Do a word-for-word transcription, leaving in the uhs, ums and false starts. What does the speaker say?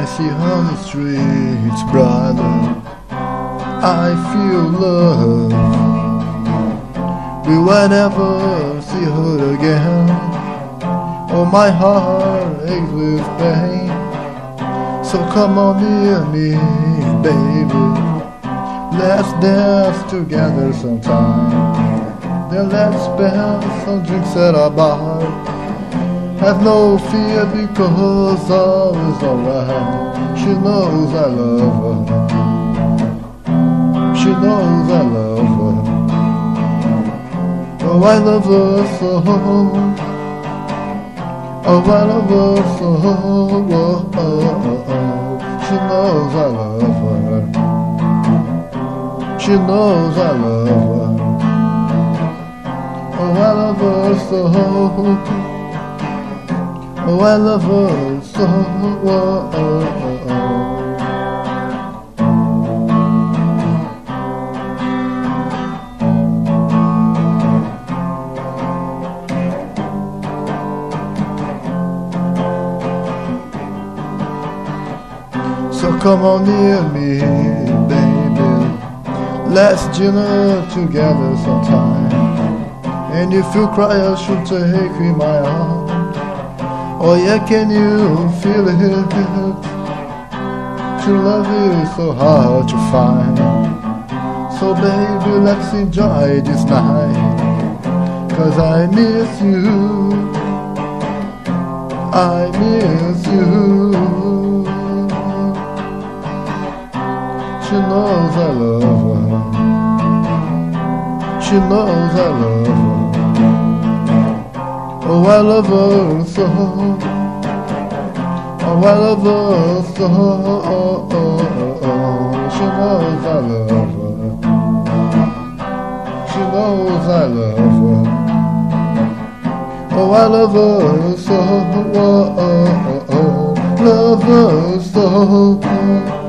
I see her on the streets, brother, I feel love. Will I never see her again? Oh, my heart aches with pain. So come on near me, baby, let's dance together sometime. Then let's spend some drinks at a bar. Have no fear because all is alright. She knows I love her. She knows I love her. Oh, I love her so. Oh, I love her so. Oh, oh, oh, oh. She knows I love her. She knows I love her. Oh, I love her so. Oh, I love her so. Oh, oh, oh, oh. So come on near me, baby, let's dinner together sometime. And if you cry, I should take in my arms. Oh yeah, can you feel it? True love is so hard to find. So baby, let's enjoy this night, 'cause I miss you, I miss you. She knows I love her. She knows I love her. Oh, I love her so. Oh, I love her so. Oh, oh, oh, oh. She knows I love her. She knows I love her. Oh, I love her so. Oh, oh, oh, oh. Love her so.